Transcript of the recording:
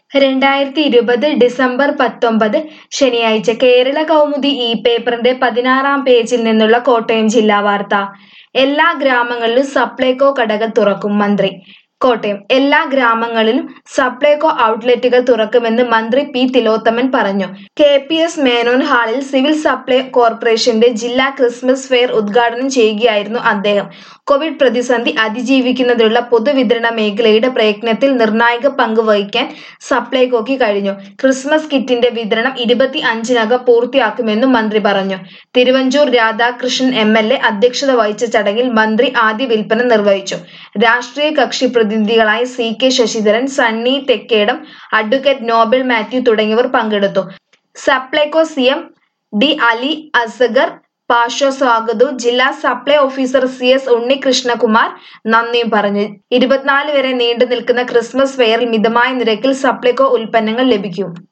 2020 December 19 ശനിയാഴ്ച കേരള കൗമുദി ഈ പേപ്പറിന്റെ 16-ാം പേജിൽ നിന്നുള്ള കോട്ടയം ജില്ലാ വാർത്ത. എല്ലാ ഗ്രാമങ്ങളിലും സപ്ലൈകോ കടകൾ തുറക്കും മന്ത്രി. കോട്ടയം എല്ലാ ഗ്രാമങ്ങളിലും സപ്ലൈകോ ഔട്ട്ലെറ്റുകൾ തുറക്കുമെന്ന് മന്ത്രി പി തിലോത്തമൻ പറഞ്ഞു. KPS മേനോൻ ഹാളിൽ സിവിൽ സപ്ലൈ കോർപ്പറേഷന്റെ ജില്ലാ ക്രിസ്മസ് ഫെയർ ഉദ്ഘാടനം ചെയ്യുകയായിരുന്നു അദ്ദേഹം. കോവിഡ് പ്രതിസന്ധി അതിജീവിക്കുന്നതിനുള്ള പൊതുവിതരണ മേഖലയുടെ പ്രയത്നത്തിൽ നിർണായക പങ്ക് വഹിക്കാൻ സപ്ലൈകോയ്ക്ക് കഴിഞ്ഞു. ക്രിസ്മസ് കിറ്റിന്റെ വിതരണം 25-നകം പൂർത്തിയാക്കുമെന്നും മന്ത്രി പറഞ്ഞു. തിരുവഞ്ചൂർ രാധാകൃഷ്ണൻ MLA അധ്യക്ഷത വഹിച്ച ചടങ്ങിൽ മന്ത്രി ആദ്യ വിൽപ്പന നിർവഹിച്ചു. രാഷ്ട്രീയ കക്ഷി പ്രതിനിധികളായ CK ശശിധരൻ, സണ്ണി തെക്കേടം, അഡ്വക്കേറ്റ് നോബൽ മാത്യു തുടങ്ങിയവർ പങ്കെടുത്തു. സപ്ലൈകോ CM D അലി അസ്ഗർ പാഷ സ്വാഗതവും ജില്ലാ സപ്ലൈ ഓഫീസർ CS ഉണ്ണികൃഷ്ണകുമാർ നന്ദിയും പറഞ്ഞു. 24 വരെ നീണ്ടു നിൽക്കുന്ന ക്രിസ്മസ് ഫെയറിൽ മിതമായ നിരക്കിൽ സപ്ലൈകോ ഉൽപ്പന്നങ്ങൾ ലഭിക്കും.